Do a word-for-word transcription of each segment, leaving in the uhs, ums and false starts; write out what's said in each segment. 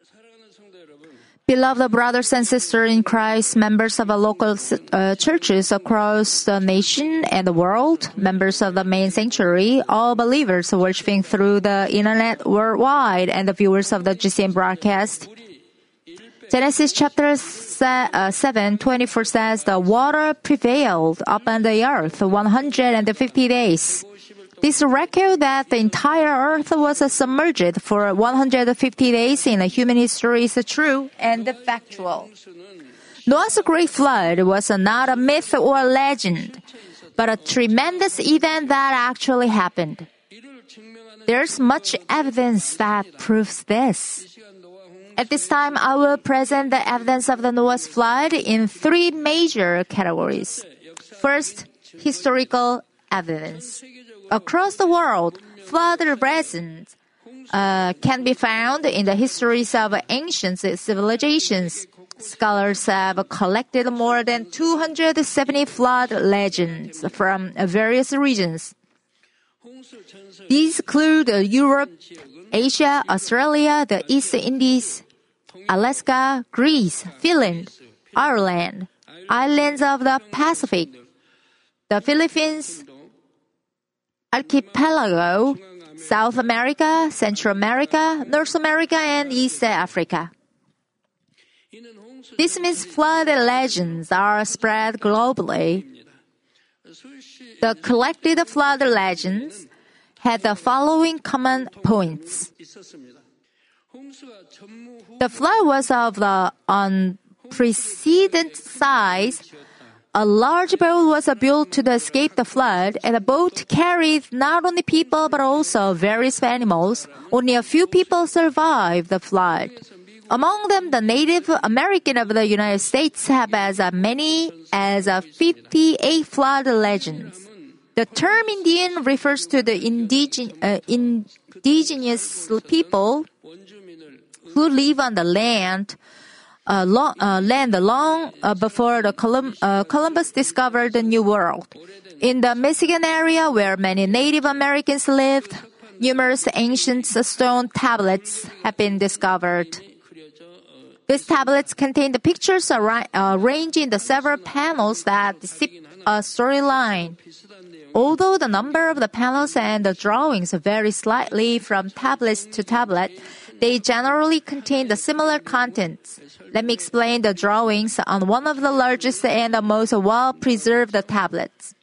Beloved brothers and sisters in Christ, members of the local uh, churches across the nation and the world, members of the main sanctuary, all believers worshiping through the internet worldwide, and the viewers of the G C N broadcast. Genesis chapter seven, twenty-four says, the water prevailed upon the earth one hundred fifty days. This record that the entire earth was submerged for one hundred fifty days in human history is true and factual. Noah's great flood was not a myth or a legend, but a tremendous event that actually happened. There's much evidence that proves this. At this time, I will present the evidence of the Noah's flood in three major categories. First, historical evidence. Across the world, flood reasons uh, can be found in the histories of ancient civilizations. Scholars have collected more than two hundred seventy flood legends from various regions. These include Europe, Asia, Australia, the East Indies, Alaska, Greece, Finland, Ireland, islands of the Pacific, the Philippines, Archipelago, South America, Central America, North America, and East Africa. This means flood legends are spread globally. The collected flood legends had the following common points. The flood was of the unprecedented size. A large boat was built to escape the flood, and the boat carried not only people but also various animals. Only a few people survived the flood. Among them, the Native American of the United States have as many as fifty-eight flood legends. The term Indian refers to the indigen- uh, indigenous people who live on the land Uh, long, uh, land long uh, before the Colum- uh, Columbus discovered the New World. In the Michigan area where many Native Americans lived, numerous ancient stone tablets have been discovered. These tablets contain the pictures arra- uh, arranged in the several panels that depict a storyline. Although the number of the panels and the drawings vary slightly from tablets to tablet, they generally contain the similar contents. Let me explain the drawings on one of the largest and the most well-preserved tablets.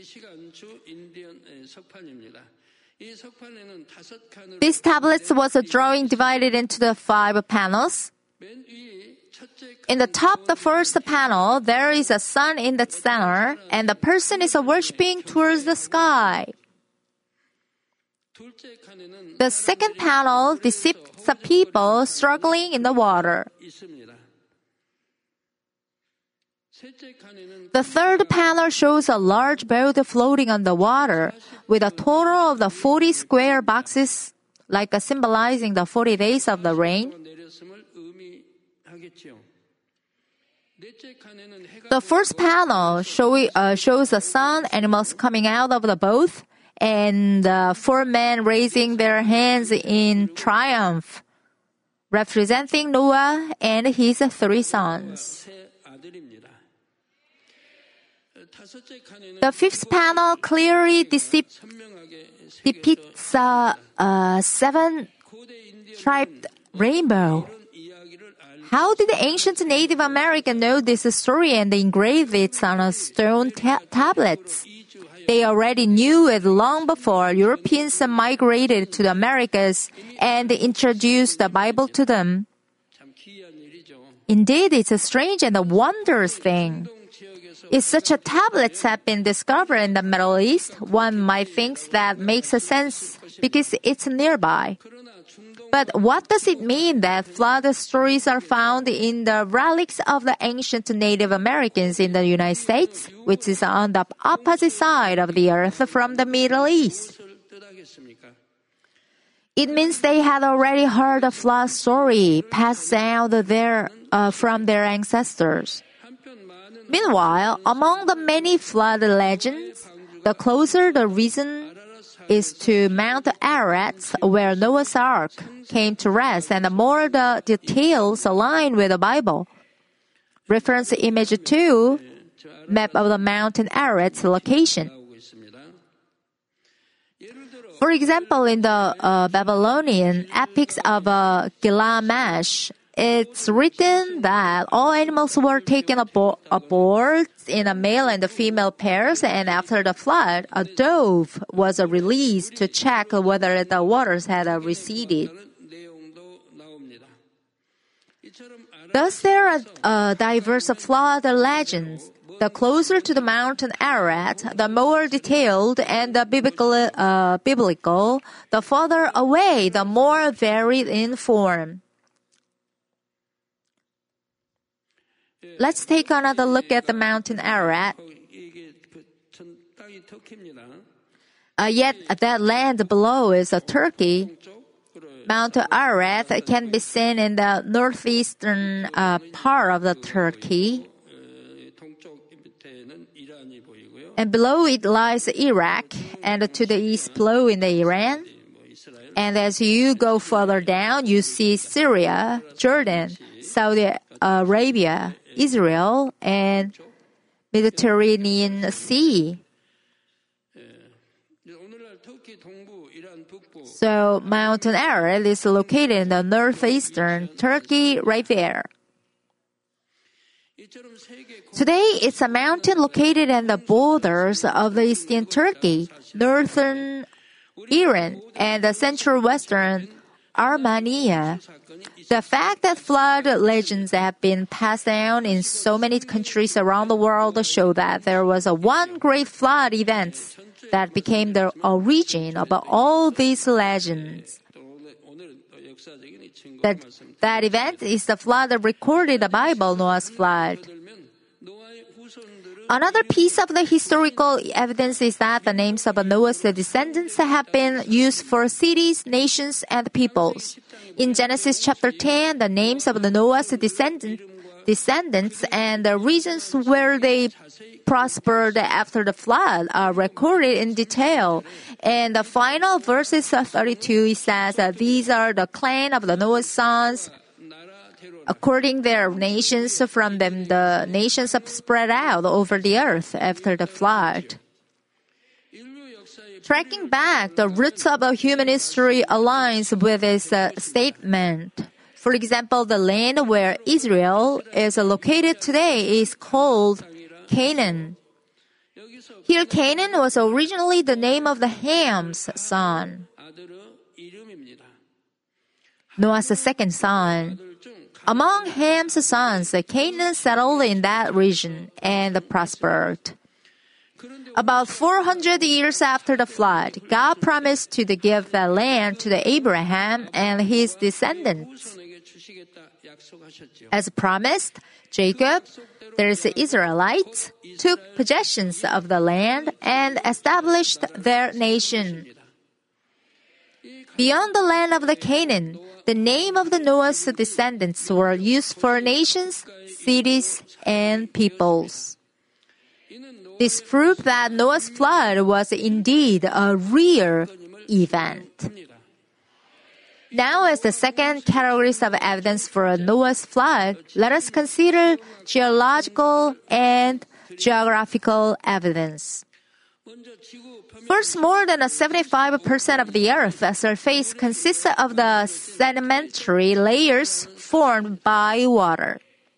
This tablet was a drawing divided into the five panels. In the top, the first panel, there is a sun in the center, and the person is worshiping towards the sky. The second panel depicts the people struggling in the water. The third panel shows a large boat floating on the water with a total of the forty square boxes, like uh, symbolizing the forty days of the rain. The first panel show, uh, shows the sun, animals coming out of the boat, and uh, four men raising their hands in triumph, representing Noah and his three sons. The fifth panel clearly depicts a, a seven-striped rainbow. How did the ancient Native American know this story and engrave it on a stone ta- tablets? They already knew it long before Europeans migrated to the Americas and introduced the Bible to them. Indeed, it's a strange and a wondrous thing. If such a tablets have been discovered in the Middle East, one might think that makes sense because it's nearby. But what does it mean that flood stories are found in the relics of the ancient Native Americans in the United States, which is on the opposite side of the earth from the Middle East? It means they had already heard a flood story passed down their, uh, from their ancestors. Meanwhile, among the many flood legends, the closer the region is to Mount Ararat, where Noah's Ark came to rest, and the more the details align with the Bible. Reference image two, map of the mountain Ararat's location. For example, in the uh, Babylonian epics of uh, Gilgamesh, it's written that all animals were taken abo- aboard in a male and a female pairs, and after the flood, a dove was uh, released to check whether the waters had uh, receded. Thus, there are uh, diverse flood legends. The closer to the mountain Ararat, the more detailed and the biblical, uh, biblical, the farther away, the more varied in form. Let's take another look at the mountain Ararat. Uh, yet that land below is uh, Turkey. Mount Ararat can be seen in the northeastern uh, part of the Turkey. And below it lies Iraq, and to the east below in the Iran. And as you go further down, you see Syria, Jordan, Saudi Arabia, Israel, and Mediterranean Sea. So Mountain Ararat is located in the northeastern Turkey right there. Today, it's a mountain located on the borders of the eastern Turkey, northern Iran, and the central western Armenia. The fact that flood legends have been passed down in so many countries around the world show that there was a one great flood event that became the origin of all these legends. That, that event is the flood recorded in the Bible, Noah's flood. Another piece of the historical evidence is that the names of Noah's descendants have been used for cities, nations, and peoples. In Genesis chapter ten, the names of the Noah's descendant, descendants and the regions where they prospered after the flood are recorded in detail. And the final verses of thirty-two, it says that these are the clan of the Noah's sons. According their nations, from them the nations have spread out over the earth after the flood. Tracking back, the roots of a human history aligns with this uh, statement. For example, the land where Israel is located today is called Canaan. Here, Canaan was originally the name of the Ham's son, Noah's second son. Among Ham's sons, Canaan settled in that region and prospered. About four hundred years after the flood, God promised to give the land to Abraham and his descendants. As promised, Jacob, the Israelites, took possessions of the land and established their nation. Beyond the land of the Canaan, the name of the Noah's descendants were used for nations, cities, and peoples. This proved that Noah's flood was indeed a real event. Now, as the second category of evidence for Noah's flood, let us consider geological and geographical evidence. First, more than seventy-five percent of the Earth's surface consists of the sedimentary layers formed by water.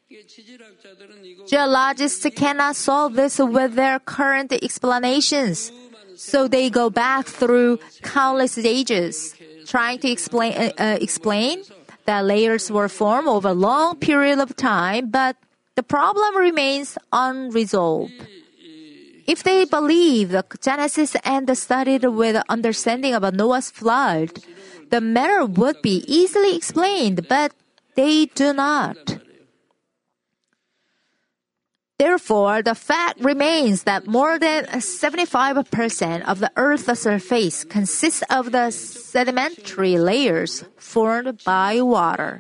Geologists cannot solve this with their current explanations, so they go back through countless ages, trying to explain, uh, uh, explain that layers were formed over a long period of time, but the problem remains unresolved. If they believe the Genesis and studied with understanding of Noah's flood, the matter would be easily explained, but they do not. Therefore, the fact remains that more than seventy-five percent of the Earth's surface consists of the sedimentary layers formed by water.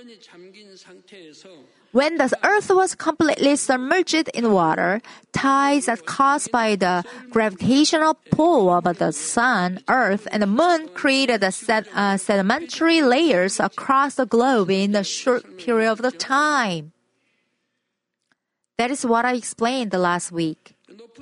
When the Earth was completely submerged in water, tides caused by the gravitational pull of the Sun, Earth, and the Moon created the sed- uh, sedimentary layers across the globe in a short period of the time. That is what I explained last week.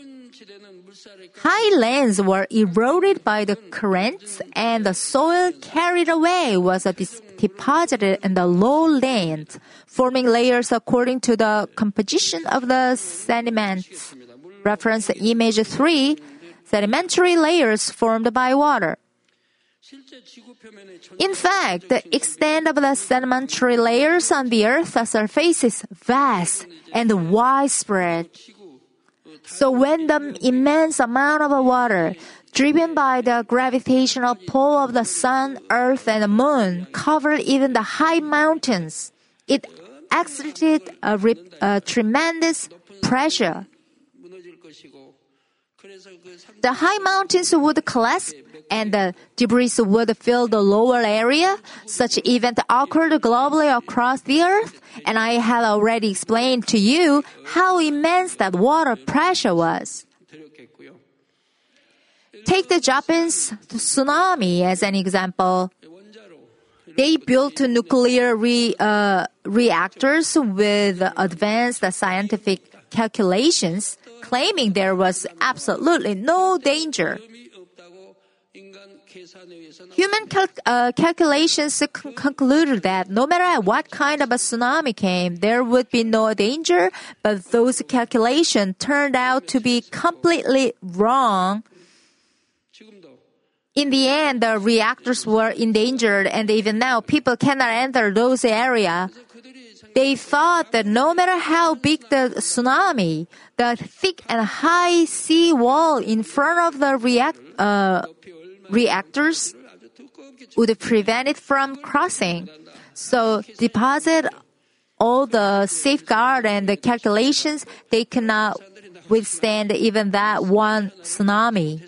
High lands were eroded by the currents, and the soil carried away was dis- deposited in the low lands, forming layers according to the composition of the sediments. Reference image three, sedimentary layers formed by water. In fact, the extent of the sedimentary layers on the Earth's surface is vast and widespread. So when the immense amount of water, driven by the gravitational pull of the Sun, Earth, and the Moon, covered even the high mountains, it exerted a, re- a tremendous pressure. The high mountains would collapse and the debris would fill the lower area. Such event occurred globally across the earth, and I have already explained to you how immense that water pressure was. Take the Japanese tsunami as an example. They built nuclear re, uh, reactors with advanced scientific calculations, claiming there was absolutely no danger. Human cal- uh, calculations c- concluded that no matter what kind of a tsunami came, there would be no danger, but those calculations turned out to be completely wrong. In the end, the reactors were endangered, and even now, people cannot enter those areas. They thought that no matter how big the tsunami, the thick and high sea wall in front of the react, uh, reactors would prevent it from crossing. So deposit all the safeguard and the calculations, they cannot withstand even that one tsunami.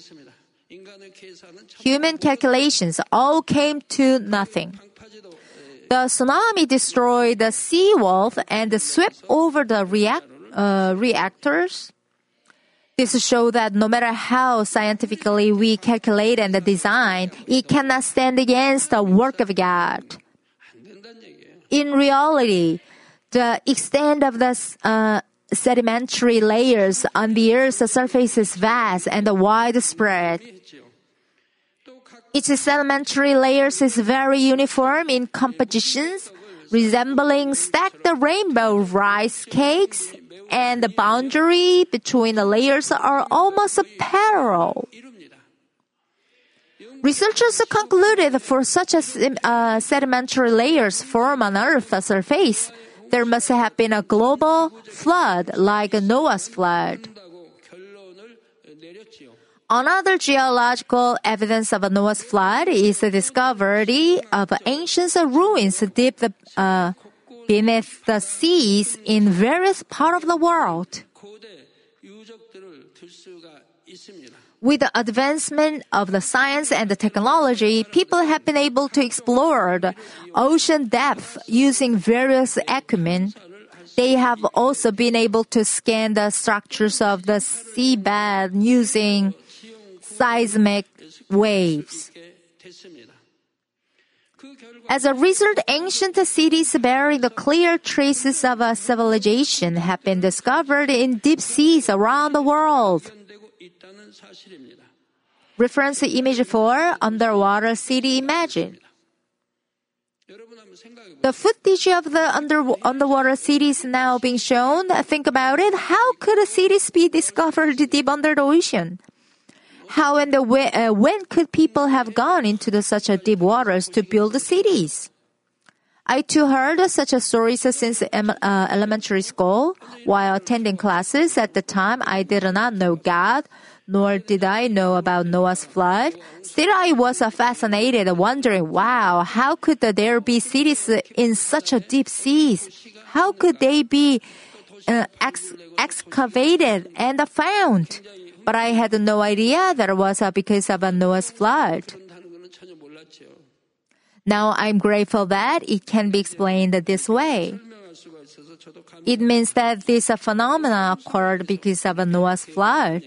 Human calculations all came to nothing. The tsunami destroyed the seawall and swept over the react, uh, reactors. This shows that no matter how scientifically we calculate and design, it cannot stand against the work of God. In reality, the extent of the uh, sedimentary layers on the Earth's surface is vast and widespread. Each sedimentary layers is very uniform in compositions, resembling stacked rainbow rice cakes, and the boundary between the layers are almost parallel. Researchers concluded for such a uh, sedimentary layers form on Earth's surface, there must have been a global flood like Noah's flood. Another geological evidence of a Noah's flood is the discovery of ancient ruins deep uh, beneath the seas in various parts of the world. With the advancement of the science and the technology, people have been able to explore the ocean depth using various equipment. They have also been able to scan the structures of the seabed using seismic waves. As a result, ancient cities bearing the clear traces of a civilization have been discovered in deep seas around the world. Reference image four, underwater city imagine. The footage of the under, underwater cities now being shown. Think about it. How could a city be discovered deep under the ocean? How and the when, uh, when could people have gone into the, such a deep waters to build the cities? I too heard such a stories since uh, elementary school. While attending classes at the time, I did not know God, nor did I know about Noah's flood. Still, I was uh, fascinated, wondering, wow, how could there be cities in such a deep seas? How could they be uh, ex- excavated and found. But I had no idea that it was uh, because of a Noah's flood. Now I'm grateful that it can be explained this way. It means that this uh, phenomenon occurred because of a Noah's flood.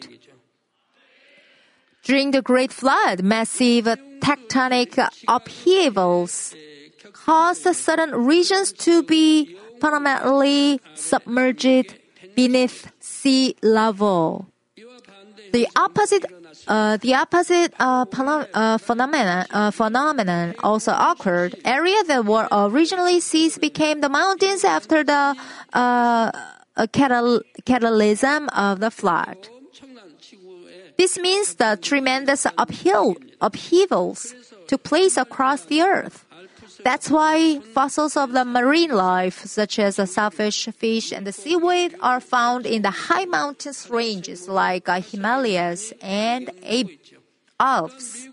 During the Great Flood, massive tectonic upheavals caused certain regions to be permanently submerged beneath sea level. The opposite, uh, the opposite uh, phenom- uh, phenomenon, uh, phenomenon also occurred. Areas that were originally seas became the mountains after the uh, catal- catalysm of the flood. This means the tremendous uphill, upheavals took place across the earth. That's why fossils of the marine life, such as the shellfish, fish, and the seaweed, are found in the high mountains ranges like uh, Himalayas and Alps.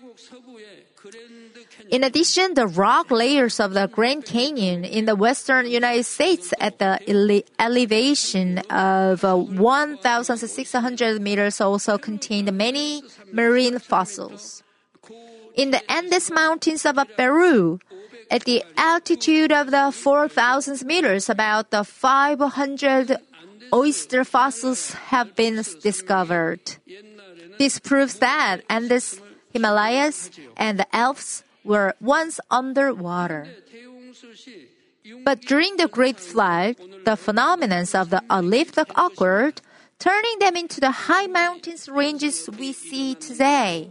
In addition, the rock layers of the Grand Canyon in the western United States at the ele- elevation of uh, one thousand six hundred meters also contain many marine fossils. In the Andes Mountains of uh, Peru, at the altitude of the four thousand meters, about the five hundred oyster fossils have been discovered. This proves that Andes, Himalayas, and the Alps were once underwater. But during the Great Flood, the phenomena of the uplift occurred, turning them into the high mountains ranges we see today.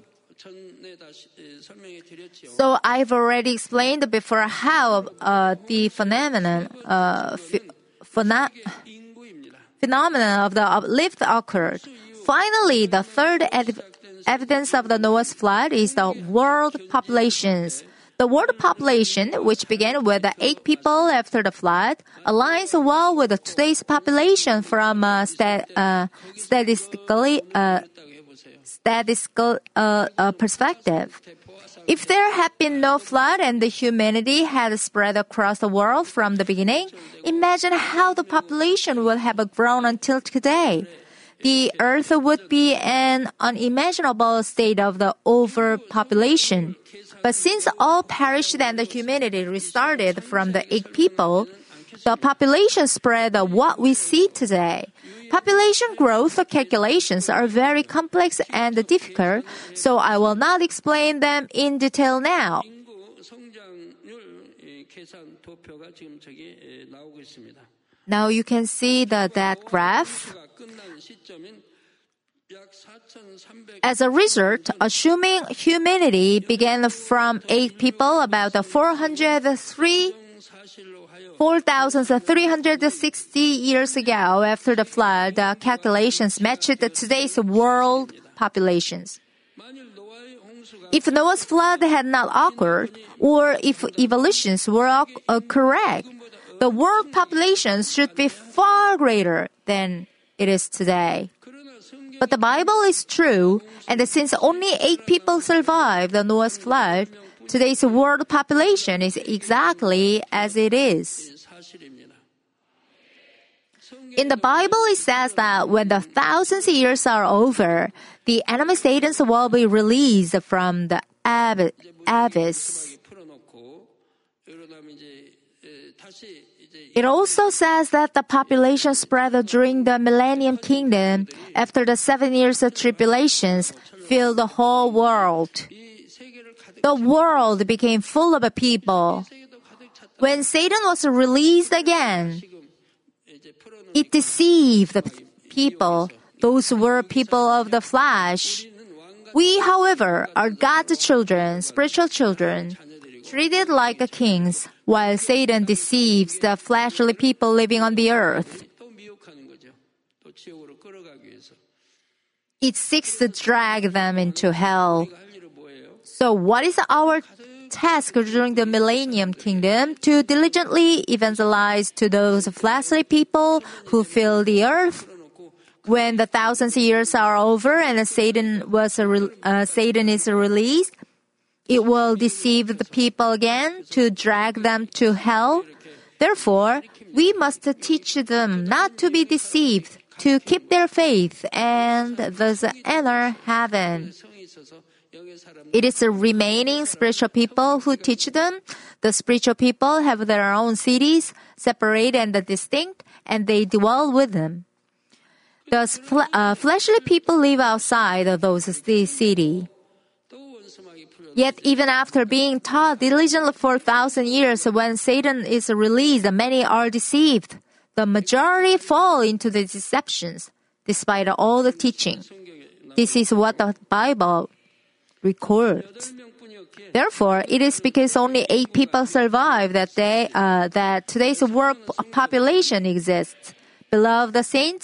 So I've already explained before how uh, the phenomenon, uh, pheno- phenomenon of the uplift occurred. Finally, the third ed- evidence of the Noah's flood is the world populations. The world population, which began with eight people after the flood, aligns well with today's population from a sta- uh, statistically uh, statistical uh, uh, perspective. If there had been no flood and the humanity had spread across the world from the beginning, imagine how the population would have grown until today. The earth would be an unimaginable state of the overpopulation. But since all perished and the humanity restarted from the eight people, the population spread what we see today. Population growth calculations are very complex and difficult, so I will not explain them in detail now. Now you can see the, that graph. As a result, assuming humanity began from eight people about four hundred three four thousand three hundred sixty years ago after the flood, the calculations matched today's world populations. If Noah's flood had not occurred, or if evolutions were uh, correct, the world population should be far greater than it is today. But the Bible is true, and since only eight people survived the Noah's flood, today's world population is exactly as it is. In the Bible, it says that when the thousand years are over, the enemy Satan will be released from the ab- abyss. It also says that the population spread during the Millennium Kingdom after the seven years of tribulations filled the whole world. The world became full of people. When Satan was released again, it deceived the people. Those were people of the flesh. We, however, are God's children, spiritual children, treated like kings, while Satan deceives the fleshly people living on the earth. It seeks to drag them into hell. So what is our task during the Millennium Kingdom? To diligently evangelize to those fleshly people who fill the earth. When the thousand years are over and Satan was uh, Satan is released, it will deceive the people again to drag them to hell. Therefore, we must teach them not to be deceived, to keep their faith, and thus enter heaven. It is the remaining spiritual people who teach them. The spiritual people have their own cities, separate and distinct, and they dwell with them. Thus, fle- uh, fleshly people live outside of those cities. Yet, even after being taught diligently for a thousand years, when Satan is released, many are deceived. The majority fall into the deceptions, despite all the teaching. This is what the Bible records. Therefore, it is because only eight people survive that they uh, that today's world population exists. Beloved the saints,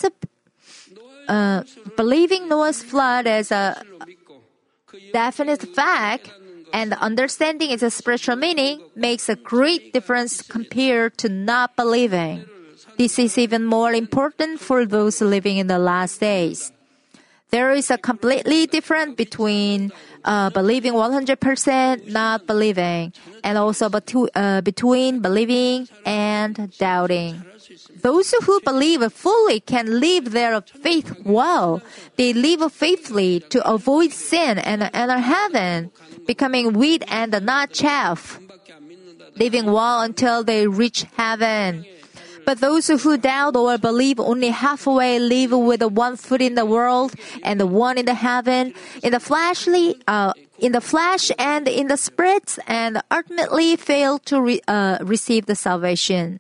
uh, believing Noah's flood as a definite fact and understanding its spiritual meaning makes a great difference compared to not believing. This is even more important for those living in the last days. There is a completely difference between uh, believing one hundred percent, not believing, and also betu- uh, between believing and doubting. Those who believe fully can live their faith well. They live faithfully to avoid sin and enter heaven, becoming wheat and not chaff, living well until they reach heaven. But those who doubt or believe only halfway live with one foot in the world and one in the heaven, in the fleshly, uh, in the flesh and in the spirits, and ultimately fail to re- uh, receive the salvation.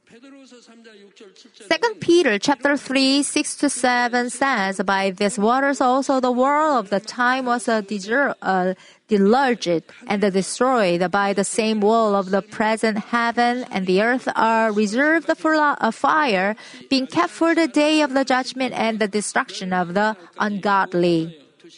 Second Peter chapter three, six to seven says, "By these waters also the world of the time was uh, deser- uh, deluged and destroyed. By the same wall of the present heaven and the earth are reserved for a fire, being kept for the day of the judgment and the destruction of the ungodly."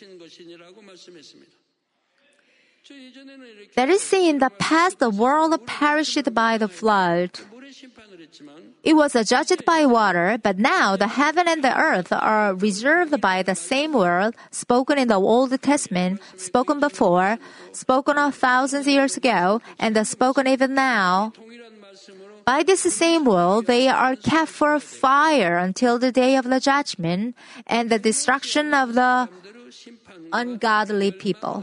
That is, in the past, the world perished by the flood. It was judged by water, but now the heaven and the earth are reserved by the same word spoken in the Old Testament, spoken before, spoken a thousand years ago, and spoken even now. By this same word, they are kept for fire until the day of the judgment and the destruction of the ungodly people.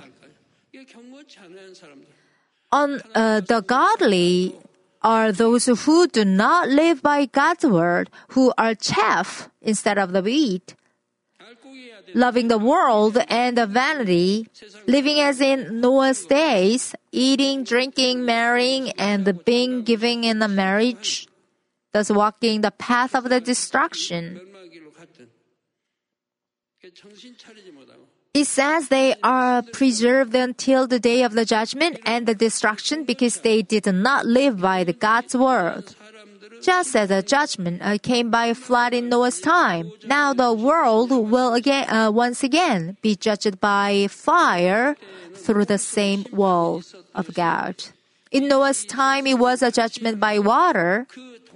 On uh, the godly are those who do not live by God's word, who are chaff instead of the wheat, loving the world and the vanity, living as in Noah's days, eating, drinking, marrying, and being giving in a marriage, thus walking the path of the destruction. It says they are preserved until the day of the judgment and the destruction because they did not live by the God's word. Just as the judgment uh, came by a flood in Noah's time, now the world will again, uh, once again be judged by fire through the same wall of God. In Noah's time, it was a judgment by water.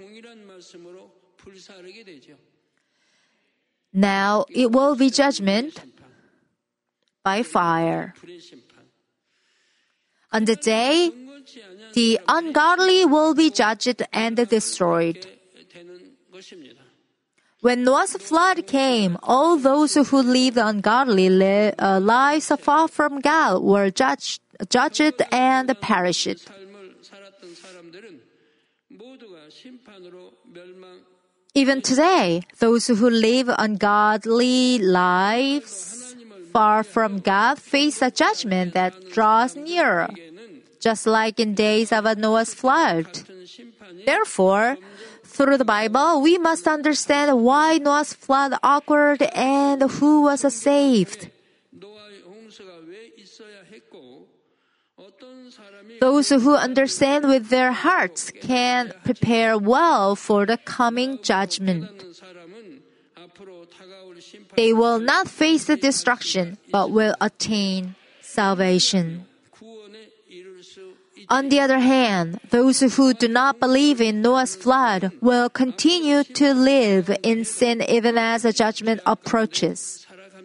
Now it will be judgment by fire. On the day, the ungodly will be judged and destroyed. When Noah's flood came, all those who lived ungodly li- uh, lives far from God were judged, judged and perished. Even today, those who live ungodly lives far from God face a judgment that draws nearer, just like in days of Noah's flood. Therefore, through the Bible, we must understand why Noah's flood occurred and who was saved. Those who understand with their hearts can prepare well for the coming judgment. They will not face the destruction, but will attain salvation. On the other hand, those who do not believe in Noah's flood will continue to live in sin even as the judgment approaches.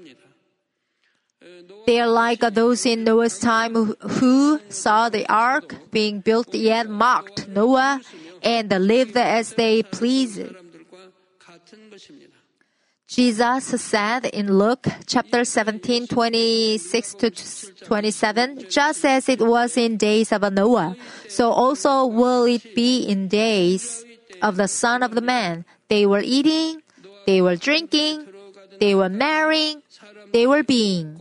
They are like those in Noah's time who saw the ark being built yet mocked Noah and lived as they pleased. Jesus said in Luke chapter seventeen, twenty-six to twenty-seven, just as it was in days of Noah, so also will it be in days of the Son of the Man. They were eating, they were drinking, they were marrying, they were being.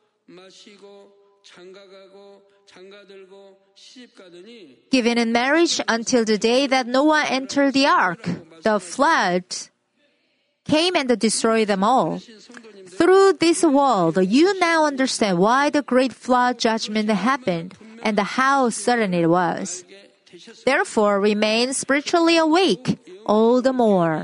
Given in marriage until the day that Noah entered the ark, the flood came and destroyed them all. Through this world, you now understand why the great flood judgment happened and how sudden it was. Therefore, remain spiritually awake all the more.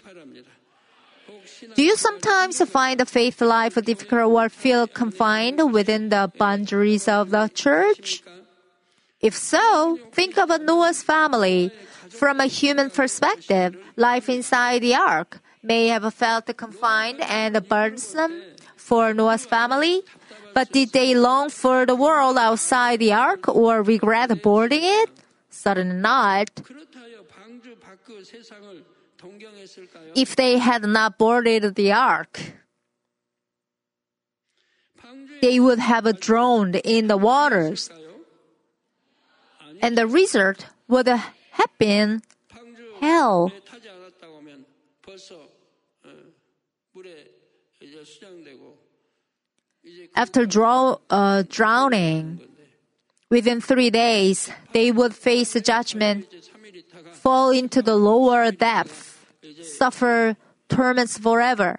Do you sometimes find the faith life difficult or feel confined within the boundaries of the church? If so, think of Noah's family. From a human perspective, life inside the ark may have felt confined and burdensome for Noah's family, but did they long for the world outside the ark or regret boarding it? Certainly not. If they had not boarded the ark, they would have drowned in the waters. And the result would have been hell. After draw, uh, drowning, within three days, they would face judgment, fall into the lower depth, suffer torments forever,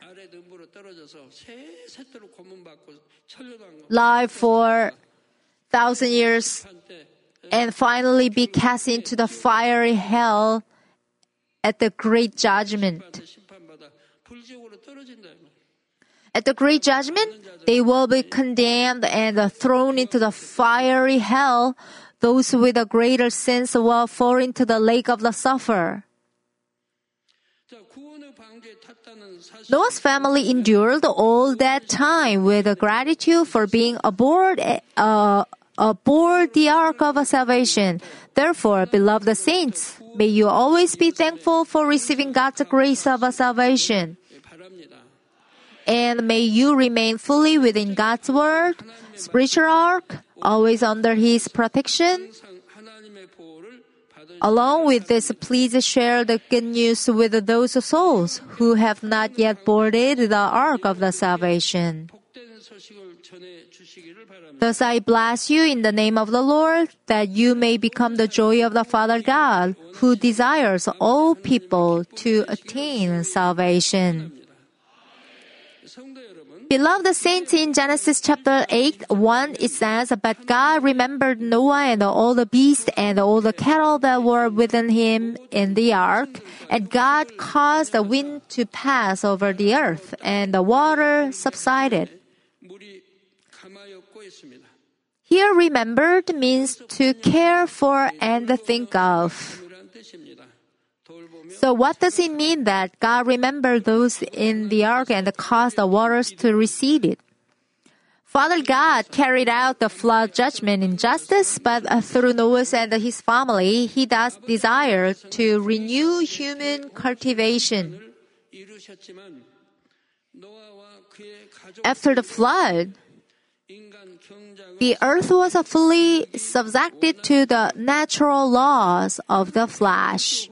live for thousand years, and finally be cast into the fiery hell at the great judgment. At the great judgment, they will be condemned and thrown into the fiery hell. Those with a greater sins will fall into the lake of the sulfur. Noah's family endured all that time with gratitude for being aboard, uh, aboard the ark of salvation. Therefore, beloved saints, may you always be thankful for receiving God's grace of salvation. And may you remain fully within God's word, spiritual ark, always under His protection. Along with this, please share the good news with those souls who have not yet boarded the ark of the salvation. Thus I bless you in the name of the Lord, that you may become the joy of the Father God, who desires all people to attain salvation. Beloved saints, in Genesis chapter eight, one, it says, But God remembered Noah and all the beasts and all the cattle that were within him in the ark, and God caused the wind to pass over the earth, and the water subsided. Here, remembered means to care for and think of. So what does it mean that God remembered those in the ark and caused the waters to recede? Father God carried out the flood judgment in justice, but through Noah and his family, He does desire to renew human cultivation. After the flood, the earth was fully subjected to the natural laws of the flesh.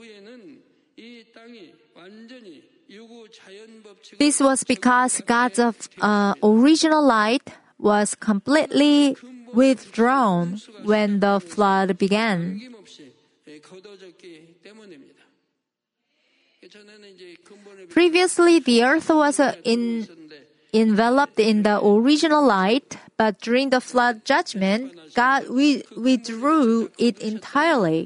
This was because God's uh, original light was completely withdrawn when the flood began. Previously, the earth was uh, in, enveloped in the original light, but during the flood judgment, God we, withdrew it entirely.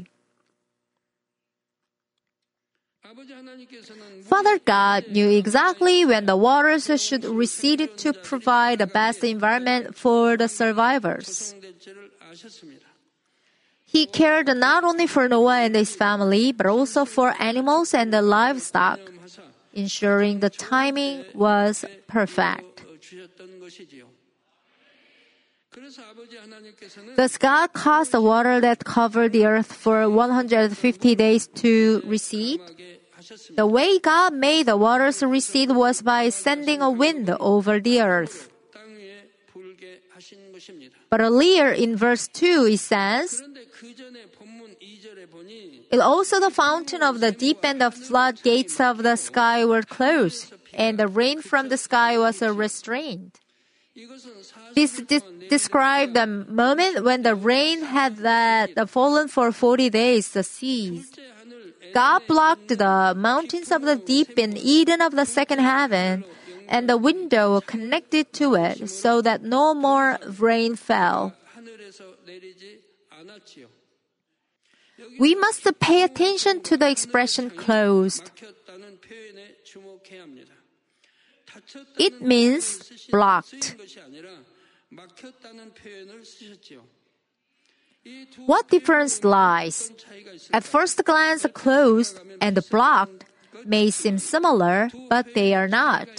Father God knew exactly when the waters should recede to provide the best environment for the survivors. He cared not only for Noah and his family, but also for animals and the livestock, ensuring the timing was perfect. Thus God caused the water that covered the earth for one hundred fifty days to recede. The way God made the waters recede was by sending a wind over the earth. But earlier in verse two it says, "It also the fountain of the deep and the floodgates of the sky were closed, and the rain from the sky was restrained." This de- described the moment when the rain had that fallen for forty days ceased. God blocked the mountains of the deep in Eden of the second heaven, and the window connected to it so that no more rain fell. We must pay attention to the expression closed. It means blocked. What difference lies? At first glance, closed and blocked may seem similar, but they are not.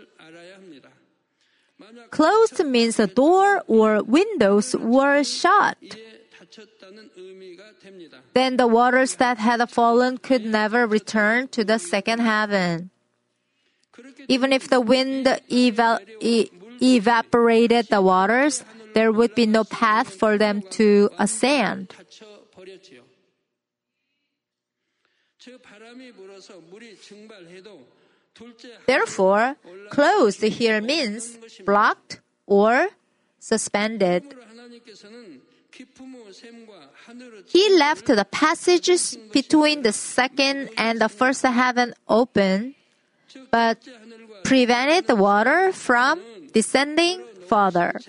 Closed means the door or windows were shut. Then the waters that had fallen could never return to the second heaven. Even if the wind eva- e- evaporated the waters, there would be no path for them to ascend. Therefore, closed here means blocked or suspended. He left the passages between the second and the first heaven open, but prevented the water from descending further.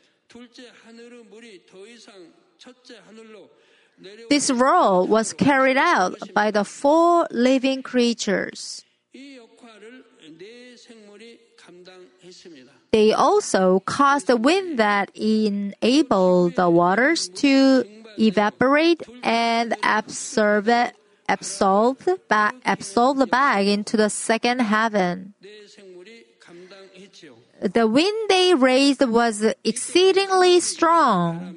This role was carried out by the four living creatures. They also caused the wind that enabled the waters to evaporate and absorb it, absorb, ba- absorb back into the second heaven. The wind they raised was exceedingly strong.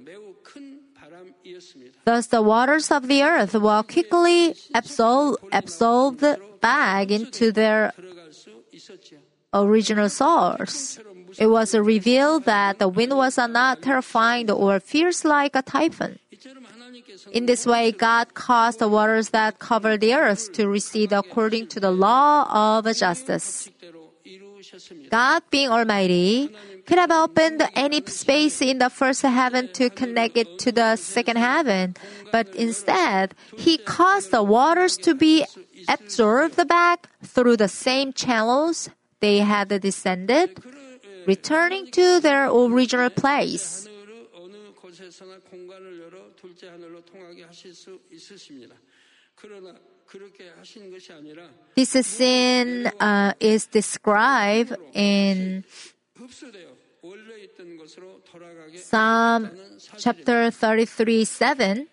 Thus the waters of the earth were quickly absorb, absorbed back into their original source. It was revealed that the wind was not terrifying or fierce like a typhoon. In this way, God caused the waters that covered the earth to recede according to the law of justice. God, being Almighty, could have opened any space in the first heaven to connect it to the second heaven, but instead, He caused the waters to be absorbed back through the same channels they had descended, returning to their original place. This scene uh, is described in Psalm chapter thirty-three, seven.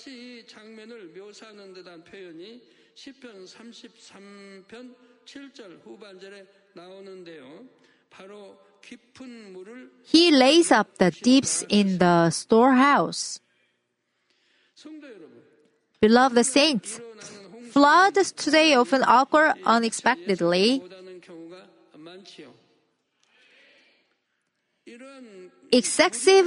시편 삼십삼 편 칠 절 후반절에 나오는데요. 바로 깊은 물을 He lays up the deeps in the storehouse. 성도 여러분, Beloved saints, floods today often occur unexpectedly. Excessive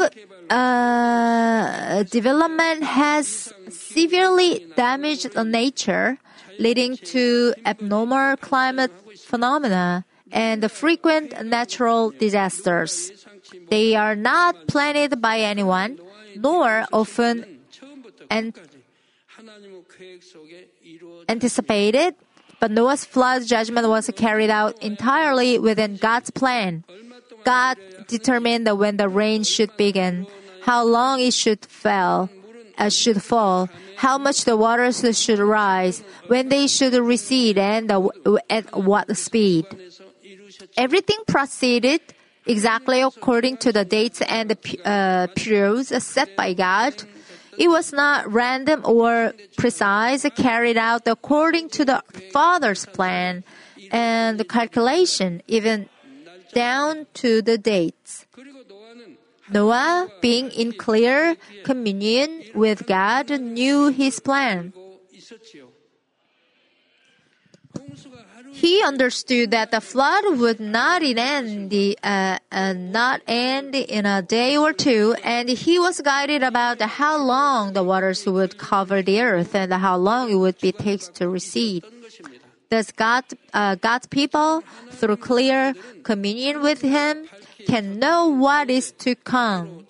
uh, development has severely damaged nature, leading to abnormal climate phenomena and frequent natural disasters. They are not planned by anyone, nor often an- anticipated, but Noah's flood judgment was carried out entirely within God's plan. God determined when the rain should begin, how long it should fall, uh, should fall, how much the waters should rise, when they should recede, and the, at what speed. Everything proceeded exactly according to the dates and the uh, periods set by God. It was not random or precise, carried out according to the Father's plan and the calculation, even down to the dates. Noah, being in clear communion with God, knew his plan. He understood that the flood would not end, uh, uh, not end in a day or two, and he was guided about how long the waters would cover the earth and how long it would be takes to recede. Thus, God, uh, God's people, through clear communion with Him, can know what is to come.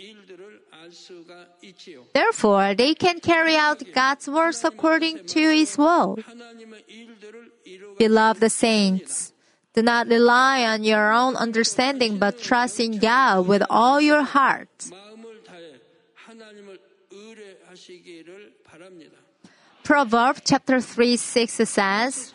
Therefore, they can carry out God's works according to His will. Beloved saints, do not rely on your own understanding, but trust in God with all your heart. Proverbs chapter three six says,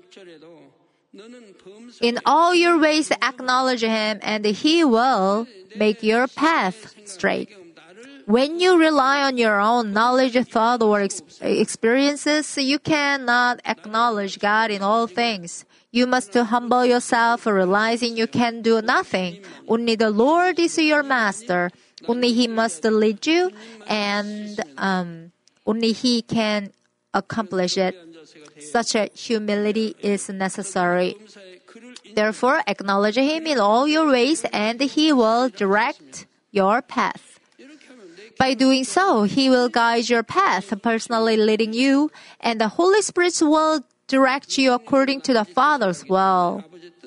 "In all your ways acknowledge Him, and He will make your path straight." When you rely on your own knowledge, thought, or ex- experiences, you cannot acknowledge God in all things. You must humble yourself, realizing you can do nothing. Only the Lord is your master. Only He must lead you, and um, only He can accomplish it. Such a humility is necessary. Therefore, acknowledge Him in all your ways, and He will direct your path. By doing so, He will guide your path, personally leading you, and the Holy Spirit will direct you according to the Father's will.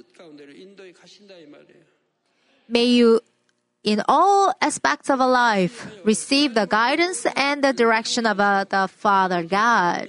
May you, in all aspects of life, receive the guidance and the direction of uh, the Father God.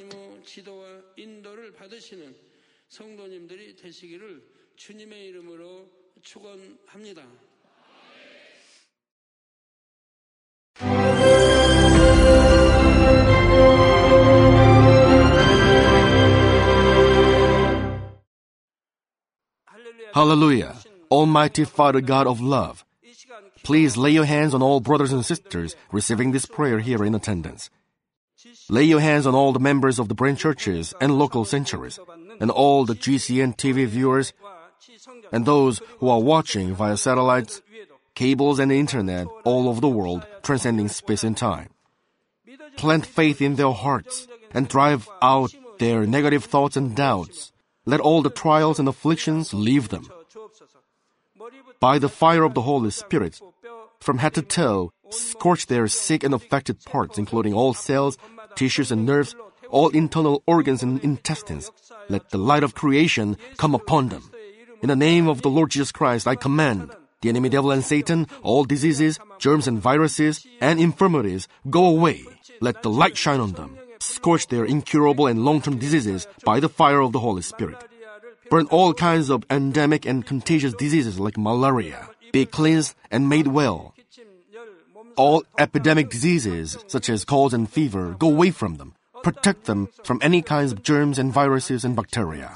Hallelujah! Almighty Father God of love, please lay your hands on all brothers and sisters receiving this prayer here in attendance. Lay your hands on all the members of the branch churches and local sanctuaries, and all the G C N T V viewers, and those who are watching via satellites, cables, and internet all over the world, transcending space and time. Plant faith in their hearts and drive out their negative thoughts and doubts. Let all the trials and afflictions leave them. By the fire of the Holy Spirit, from head to toe, scorch their sick and affected parts, including all cells, tissues, and nerves, all internal organs and intestines. Let the light of creation come upon them. In the name of the Lord Jesus Christ, I command the enemy devil and Satan, all diseases, germs and viruses, and infirmities, go away. Let the light shine on them. Scorch their incurable and long-term diseases by the fire of the Holy Spirit. Burn all kinds of endemic and contagious diseases like malaria. Be cleansed and made well. All epidemic diseases, such as colds and fever, go away from them. Protect them from any kinds of germs and viruses and bacteria.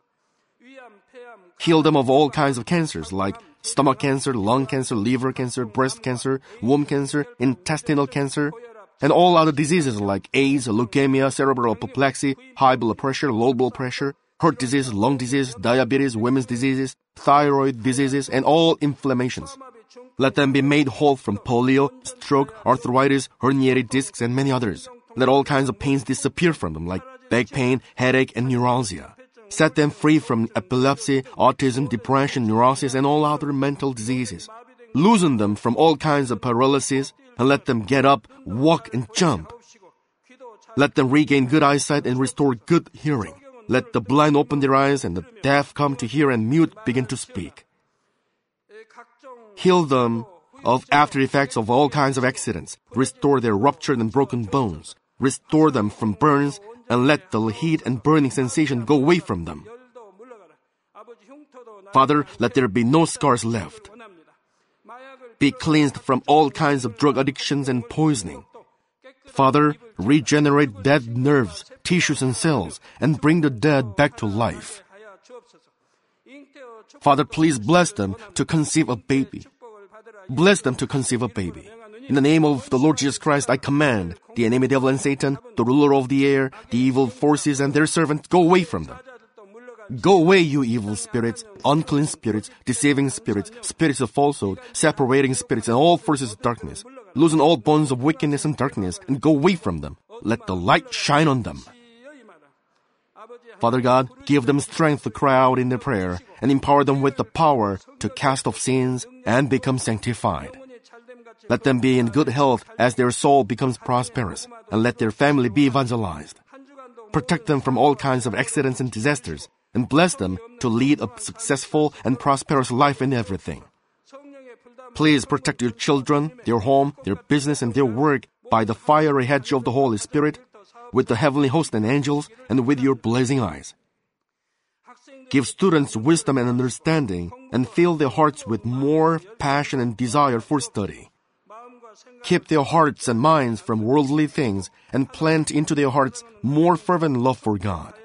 Heal them of all kinds of cancers like stomach cancer, lung cancer, liver cancer, breast cancer, womb cancer, intestinal cancer, and all other diseases like AIDS, leukemia, cerebral apoplexy, high blood pressure, low blood pressure, heart disease, lung disease, diabetes, women's diseases, thyroid diseases, and all inflammations. Let them be made whole from polio, stroke, arthritis, herniated discs, and many others. Let all kinds of pains disappear from them, like back pain, headache, and neuralgia. Set them free from epilepsy, autism, depression, neurosis, and all other mental diseases. Loosen them from all kinds of paralysis, and let them get up, walk, and jump. Let them regain good eyesight and restore good hearing. Let the blind open their eyes and the deaf come to hear and mute begin to speak. Heal them of after effects of all kinds of accidents. Restore their ruptured and broken bones. Restore them from burns and let the heat and burning sensation go away from them. Father, let there be no scars left. Be cleansed from all kinds of drug addictions and poisoning. Father, regenerate dead nerves, tissues, and cells, and bring the dead back to life. Father, please bless them to conceive a baby. Bless them to conceive a baby. In the name of the Lord Jesus Christ, I command the enemy devil and Satan, the ruler of the air, the evil forces, and their servants, go away from them. Go away, you evil spirits, unclean spirits, deceiving spirits, spirits of falsehood, separating spirits, and all forces of darkness. Loosen all bonds of wickedness and darkness, and go away from them. Let the light shine on them. Father God, give them strength to cry out in their prayer, and empower them with the power to cast off sins and become sanctified. Let them be in good health as their soul becomes prosperous, and let their family be evangelized. Protect them from all kinds of accidents and disasters, and bless them to lead a successful and prosperous life in everything. Please protect your children, their home, their business, and their work by the fiery hedge of the Holy Spirit, with the heavenly host and angels, and with your blazing eyes. Give students wisdom and understanding, and fill their hearts with more passion and desire for study. Keep their hearts and minds from worldly things, and plant into their hearts more fervent love for God.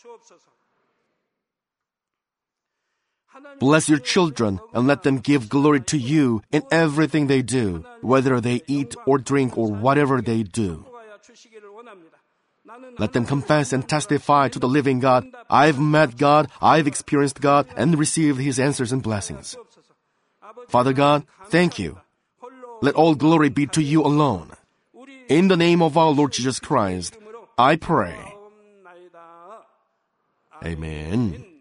Bless your children and let them give glory to you in everything they do, whether they eat or drink or whatever they do. Let them confess and testify to the living God, I've met God, I've experienced God, and received His answers and blessings. Father God, thank you. Let all glory be to you alone. In the name of our Lord Jesus Christ, I pray. Amen.